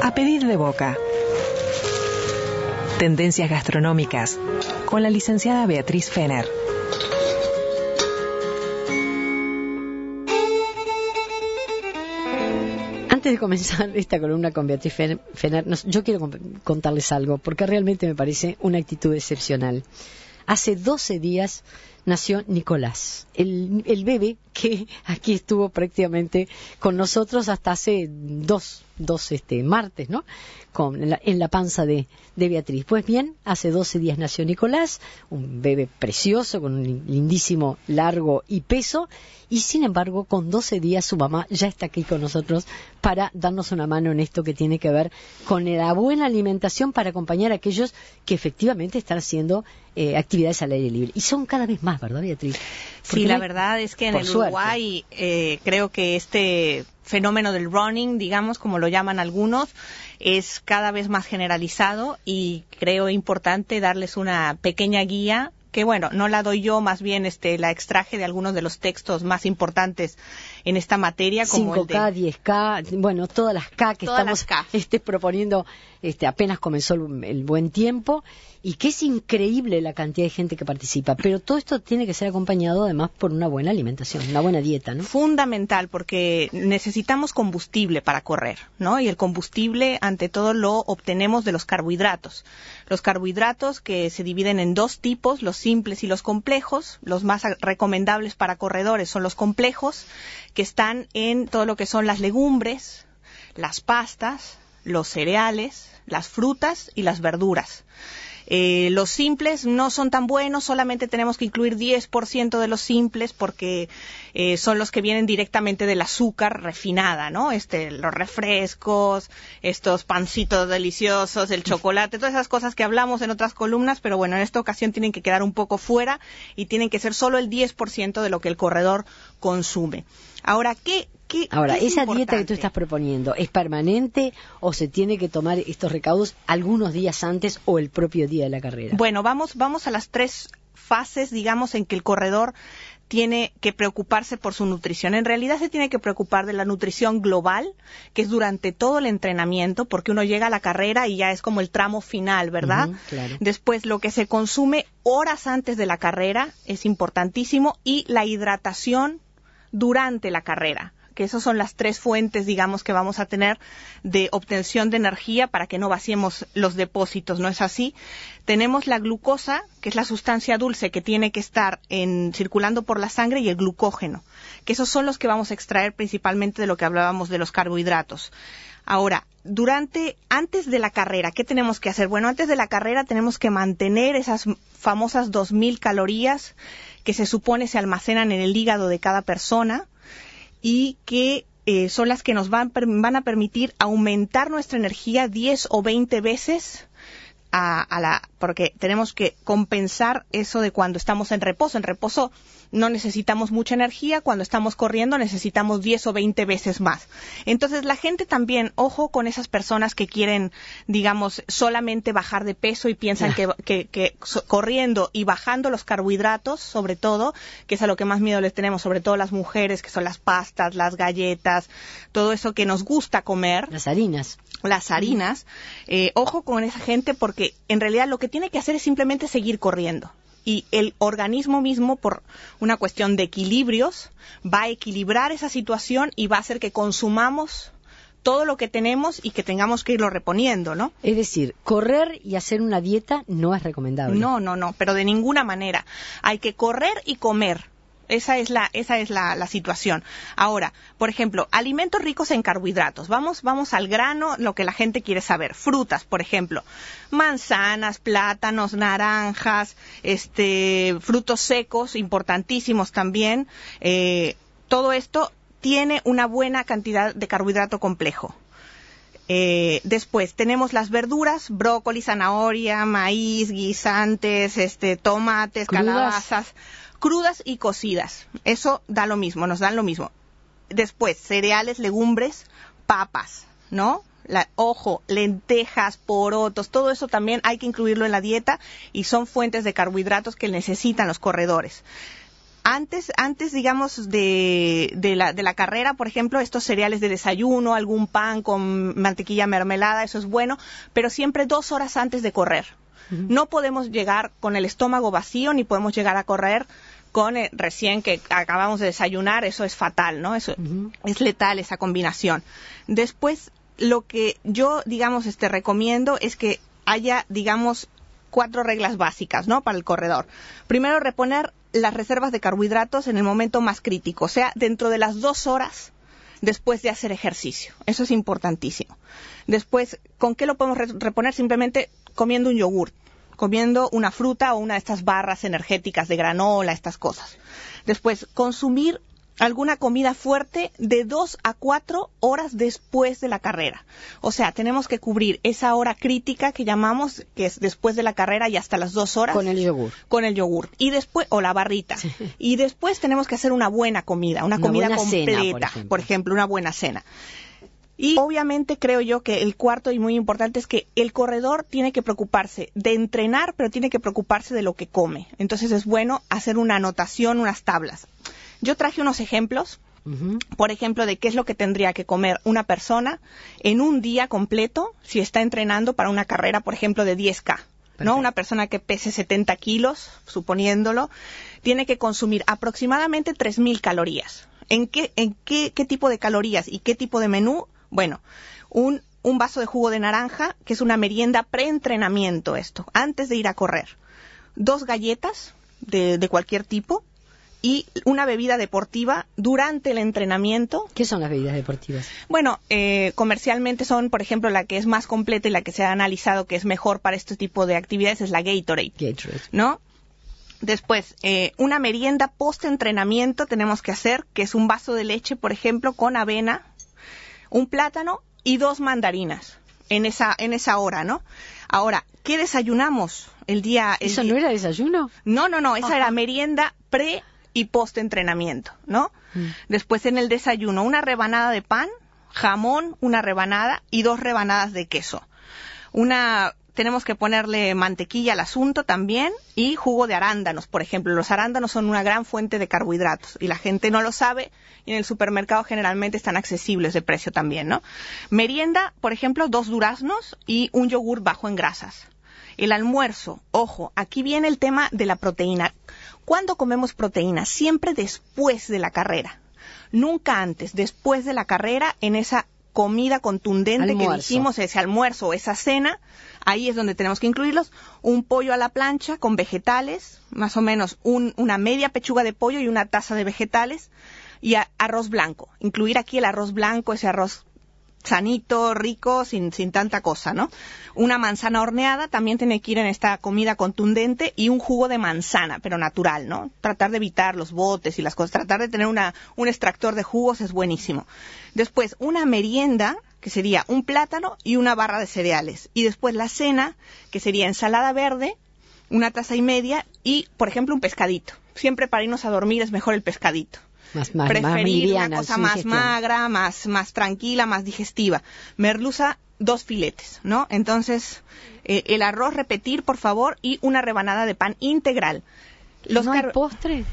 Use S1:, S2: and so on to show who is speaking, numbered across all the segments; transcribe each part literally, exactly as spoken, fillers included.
S1: A pedir de boca. Tendencias gastronómicas con la licenciada Beatriz Fener.
S2: Antes de comenzar esta columna con Beatriz Fener, yo quiero contarles algo, porque realmente me parece una actitud excepcional. Hace doce días nació Nicolás, el, el bebé que aquí estuvo prácticamente con nosotros hasta hace dos, dos este, martes, ¿no? Con, en, la, en la panza de, de Beatriz. Pues bien, hace doce días nació Nicolás, un bebé precioso, con un lindísimo largo y peso, y sin embargo, con doce días su mamá ya está aquí con nosotros para darnos una mano en esto que tiene que ver con la buena alimentación para acompañar a aquellos que efectivamente están haciendo eh, actividades al aire libre. Y son cada vez más, ¿verdad, Beatriz? Porque
S3: sí, la
S2: hay,
S3: verdad es que en el Uruguay eh, creo que este fenómeno del running, digamos, como lo llaman algunos, es cada vez más generalizado y creo importante darles una pequeña guía que, bueno, no la doy yo, más bien este la extraje de algunos de los textos más importantes en esta materia, como
S2: cinco K,
S3: el de
S2: diez K, bueno, todas las K que
S3: todas
S2: estamos
S3: las K.
S2: Este, proponiendo, este, apenas comenzó el, el buen tiempo, y que es increíble la cantidad de gente que participa, pero todo esto tiene que ser acompañado además por una buena alimentación, una buena dieta, ¿no?
S3: Fundamental, porque necesitamos combustible para correr, ¿no? Y el combustible, ante todo, lo obtenemos de los carbohidratos. Los carbohidratos que se dividen en dos tipos, los simples y los complejos. Los más recomendables para corredores son los complejos, que están en todo lo que son las legumbres, las pastas, los cereales, las frutas y las verduras. Eh, los simples no son tan buenos, solamente tenemos que incluir diez por ciento de los simples porque eh, son los que vienen directamente del azúcar refinada, ¿no? Este, los refrescos, estos pancitos deliciosos, el chocolate, todas esas cosas que hablamos en otras columnas, pero bueno, en esta ocasión tienen que quedar un poco fuera y tienen que ser solo el diez por ciento de lo que el corredor consume. Ahora, ¿qué? ¿Qué,
S2: Ahora,
S3: qué es
S2: ¿esa
S3: importante?
S2: dieta que tú estás proponiendo es permanente o se tiene que tomar estos recaudos algunos días antes o el propio día de la carrera?
S3: Bueno, vamos, vamos a las tres fases, digamos, en que el corredor tiene que preocuparse por su nutrición. En realidad se tiene que preocupar de la nutrición global, que es durante todo el entrenamiento, porque uno llega a la carrera y ya es como el tramo final, ¿verdad?
S2: Uh-huh, claro.
S3: Después, lo que se consume horas antes de la carrera es importantísimo, y la hidratación durante la carrera, que esas son las tres fuentes, digamos, que vamos a tener de obtención de energía para que no vaciemos los depósitos, ¿no es así? Tenemos la glucosa, que es la sustancia dulce que tiene que estar en, circulando por la sangre, y el glucógeno, que esos son los que vamos a extraer principalmente de lo que hablábamos de los carbohidratos. Ahora, durante, antes de la carrera, ¿qué tenemos que hacer? Bueno, antes de la carrera tenemos que mantener esas famosas dos mil calorías que se supone se almacenan en el hígado de cada persona, y que eh, son las que nos van, van a permitir aumentar nuestra energía diez o veinte veces a, a la, porque tenemos que compensar eso de cuando estamos en reposo. En reposo no necesitamos mucha energía, cuando estamos corriendo necesitamos diez o veinte veces más. Entonces la gente también, ojo con esas personas que quieren, digamos, solamente bajar de peso y piensan que, que, que so, corriendo y bajando los carbohidratos, sobre todo, que es a lo que más miedo les tenemos, sobre todo las mujeres, que son las pastas, las galletas, todo eso que nos gusta comer.
S2: Las harinas.
S3: Las harinas. Eh, ojo con esa gente, porque en realidad lo que tiene que hacer es simplemente seguir corriendo. Y el organismo mismo, por una cuestión de equilibrios, va a equilibrar esa situación y va a hacer que consumamos todo lo que tenemos y que tengamos que irlo reponiendo, ¿no?
S2: Es decir, correr y hacer una dieta no es recomendable.
S3: No, no, no, pero de ninguna manera. Hay que correr y comer. Esa es la, esa es la, la situación. Ahora, por ejemplo, alimentos ricos en carbohidratos. Vamos, vamos al grano, lo que la gente quiere saber. Frutas, por ejemplo, manzanas, plátanos, naranjas, este, frutos secos, importantísimos también. Eh, todo esto tiene una buena cantidad de carbohidrato complejo. Eh, después tenemos las verduras, brócoli, zanahoria, maíz, guisantes, este, tomates,
S2: ¿Crudas?
S3: calabazas, crudas y cocidas. Eso da lo mismo, nos dan lo mismo. Después, cereales, legumbres, papas, ¿no? La, ojo, lentejas, porotos, todo eso también hay que incluirlo en la dieta y son fuentes de carbohidratos que necesitan los corredores. Antes, antes digamos, de, de, la, de la carrera, por ejemplo, estos cereales de desayuno, algún pan con mantequilla mermelada, eso es bueno, pero siempre dos horas antes de correr. Uh-huh. No podemos llegar con el estómago vacío, ni podemos llegar a correr con eh, recién que acabamos de desayunar, eso es fatal, ¿no? Eso uh-huh. es letal, esa combinación. Después, lo que yo, digamos, este recomiendo es que haya, digamos, cuatro reglas básicas, ¿no? Para el corredor. Primero, reponer las reservas de carbohidratos en el momento más crítico, o sea, dentro de las dos horas después de hacer ejercicio. Eso es importantísimo. Después, ¿con qué lo podemos re- reponer? Simplemente comiendo un yogur, comiendo una fruta o una de estas barras energéticas de granola, estas cosas. Después, consumir alguna comida fuerte de dos a cuatro horas después de la carrera. O sea, tenemos que cubrir esa hora crítica que llamamos, que es después de la carrera y hasta las dos horas.
S2: Con el yogur.
S3: Con el yogur. Y después, o la barrita. Sí. Y después tenemos que hacer una buena comida, una, una comida completa, cena, por ejemplo. por ejemplo, una buena cena. Y obviamente creo yo que el cuarto y muy importante es que el corredor tiene que preocuparse de entrenar, pero tiene que preocuparse de lo que come. Entonces es bueno hacer una anotación, unas tablas. Yo traje unos ejemplos, uh-huh. por ejemplo, de qué es lo que tendría que comer una persona en un día completo si está entrenando para una carrera, por ejemplo, de diez K. ¿No? Una persona que pese setenta kilos, suponiéndolo, tiene que consumir aproximadamente tres mil calorías. ¿En qué, en qué, qué tipo de calorías y qué tipo de menú? Bueno, un, un vaso de jugo de naranja, que es una merienda preentrenamiento esto, antes de ir a correr. Dos galletas de, de cualquier tipo. Y una bebida deportiva durante el entrenamiento.
S2: ¿Qué son las bebidas deportivas?
S3: Bueno, eh, comercialmente son, por ejemplo, la que es más completa y la que se ha analizado que es mejor para este tipo de actividades es la Gatorade.
S2: Gatorade.
S3: ¿No? Después, eh, una merienda post-entrenamiento tenemos que hacer, que es un vaso de leche, por ejemplo, con avena, un plátano y dos mandarinas en esa, en esa hora, ¿no? Ahora, ¿qué desayunamos el día? El
S2: ¿Eso
S3: día...
S2: no era desayuno?
S3: No, no, no, esa
S2: Ajá.
S3: era merienda pre y post-entrenamiento, ¿no? Mm. Después en el desayuno, una rebanada de pan, jamón, una rebanada y dos rebanadas de queso. Una, tenemos que ponerle mantequilla al asunto también y jugo de arándanos, por ejemplo. Los arándanos son una gran fuente de carbohidratos y la gente no lo sabe y en el supermercado generalmente están accesibles de precio también, ¿no? Merienda, por ejemplo, dos duraznos y un yogur bajo en grasas. El almuerzo, ojo, aquí viene el tema de la proteína. ¿Cuándo comemos proteína? Siempre después de la carrera. Nunca antes, después de la carrera, en esa comida contundente almuerzo. que dijimos, ese almuerzo o esa cena, ahí es donde tenemos que incluirlos. Un pollo a la plancha con vegetales, más o menos un, una media pechuga de pollo y una taza de vegetales, y a, arroz blanco. Incluir aquí el arroz blanco, ese arroz sanito, rico, sin, sin tanta cosa, ¿no? Una manzana horneada también tiene que ir en esta comida contundente y un jugo de manzana, pero natural, ¿no? Tratar de evitar los botes y las cosas, tratar de tener una, un extractor de jugos es buenísimo. Después, una merienda, que sería un plátano y una barra de cereales. Y después la cena, que sería ensalada verde, una taza y media y, por ejemplo, un pescadito. Siempre para irnos a dormir es mejor el pescadito.
S2: Más, más,
S3: Preferir
S2: más mediana,
S3: una cosa más magra, más, más tranquila, más digestiva. Merluza, dos filetes, ¿no? Entonces, eh, el arroz repetir, por favor, y una rebanada de pan integral.
S2: Los ¿No hay postre?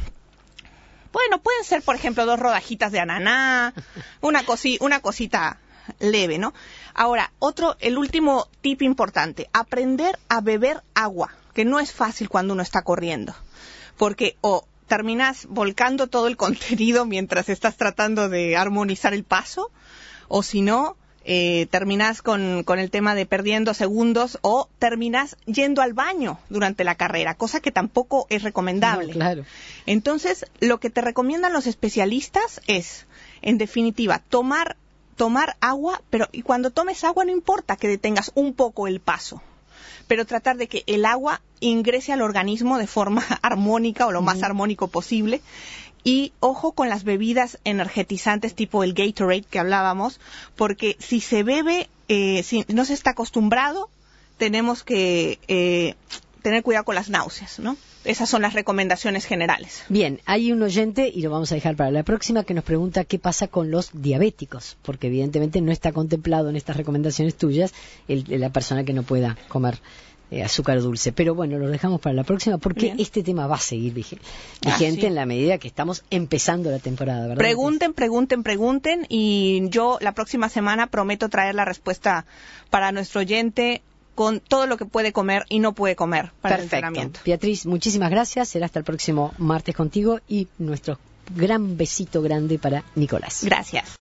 S3: Bueno, pueden ser, por ejemplo, dos rodajitas de ananá, una, cosi una cosita leve, ¿no? Ahora, otro, el último tip importante, aprender a beber agua, que no es fácil cuando uno está corriendo, porque o oh, terminas volcando todo el contenido mientras estás tratando de armonizar el paso, o si no, eh, terminas con, con el tema de perdiendo segundos, o terminas yendo al baño durante la carrera, cosa que tampoco es recomendable.
S2: No, claro.
S3: Entonces, lo que te recomiendan los especialistas es, en definitiva, tomar, tomar agua, pero y cuando tomes agua no importa que detengas un poco el paso, pero tratar de que el agua ingrese al organismo de forma armónica o lo más armónico posible. Y ojo con las bebidas energetizantes tipo el Gatorade que hablábamos, porque si se bebe, eh, si no se está acostumbrado, tenemos que eh, tener cuidado con las náuseas, ¿no? Esas son las recomendaciones generales.
S2: Bien, hay un oyente, y lo vamos a dejar para la próxima, que nos pregunta qué pasa con los diabéticos, porque evidentemente no está contemplado en estas recomendaciones tuyas el, la persona que no pueda comer eh, azúcar dulce. Pero bueno, lo dejamos para la próxima porque Bien. este tema va a seguir vig- vigente ah, sí. en la medida que estamos empezando la temporada, ¿verdad?
S3: Pregunten, pregunten, pregunten y yo la próxima semana prometo traer la respuesta para nuestro oyente con todo lo que puede comer y no puede comer para
S2: Perfecto.
S3: el entrenamiento.
S2: Beatriz, muchísimas gracias. Será hasta el próximo martes contigo y nuestro gran besito grande para Nicolás.
S3: Gracias.